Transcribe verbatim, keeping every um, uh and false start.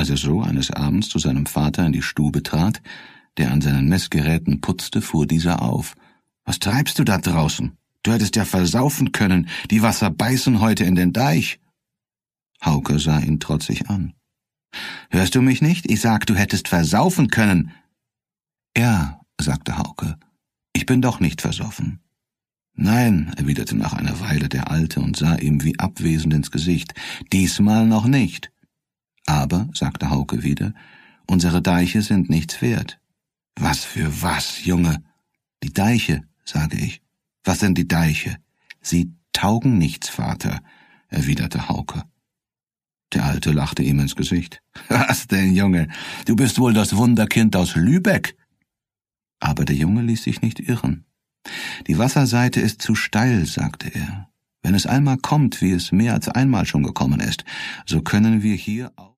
als er so eines Abends zu seinem Vater in die Stube trat, der an seinen Messgeräten putzte, fuhr dieser auf. »Was treibst du da draußen? Du hättest ja versaufen können, die Wasser beißen heute in den Deich.« Hauke sah ihn trotzig an. »Hörst du mich nicht? Ich sag, du hättest versaufen können.« »Ja«, sagte Hauke, »ich bin doch nicht versoffen.« »Nein«, erwiderte nach einer Weile der Alte und sah ihm wie abwesend ins Gesicht, »diesmal noch nicht.« »Aber«, sagte Hauke wieder, »unsere Deiche sind nichts wert.« »Was für was, Junge?« »Die Deiche«, sage ich. »Was sind die Deiche?« »Sie taugen nichts, Vater«, erwiderte Hauke. Der Alte lachte ihm ins Gesicht. »Was denn, Junge? Du bist wohl das Wunderkind aus Lübeck.« Aber der Junge ließ sich nicht irren. »Die Wasserseite ist zu steil«, sagte er. »Wenn es einmal kommt, wie es mehr als einmal schon gekommen ist, so können wir hier auch